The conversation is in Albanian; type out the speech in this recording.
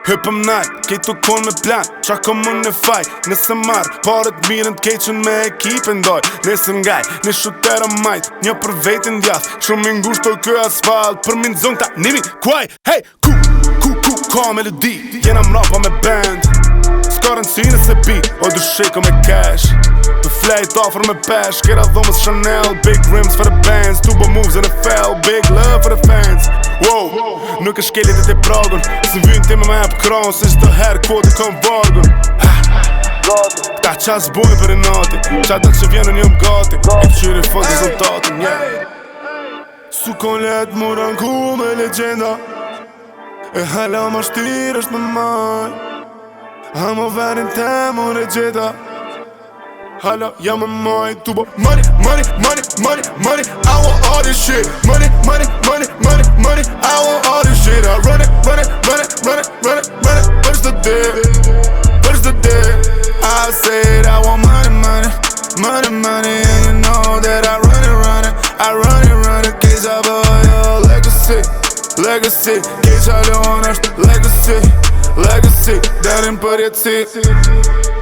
Hypëm nalt, kejtu kon me plan Qa kom më në faj, nëse marr Parët mirën t'keqen me ekipin doj Nëse m'gaj, në shutera majt Një për vetin djath Shumë ngusht të kjo asfalt Për min zon ta nimi kuaj Hey, ku, ka melodi Jena mrapa me band S'ka rëndësi nëse bi O du shiko me cash Të flejt offer me pesh Kera dhomës Chanel Big rims for the bands Tubo moves in the fell Big love for the fans Wow, nuk e shkelit e të pragun Së vynë ti me hap kron Se qdo her kodi kom vargun Ta qas bojnë për i nati Qa të që vjenë njëm gati E këqyri fok rezultatin Su kon let mu ranku me legenda E hala ma shtir është me maj Hamo verin te mu regjeta Hala jam me maj Tubo money, money, money, money, money I want all this shit Money, money, money, money, money I want all this shit I run it, run it, run it, run it, run it, run it Where's the deal? Where's the deal? I said I want money, money, money, money And you know that I run it, run it I run it, run it Case I buy your legacy Legacy Case I don't want legacy Legacy Darin për jetësi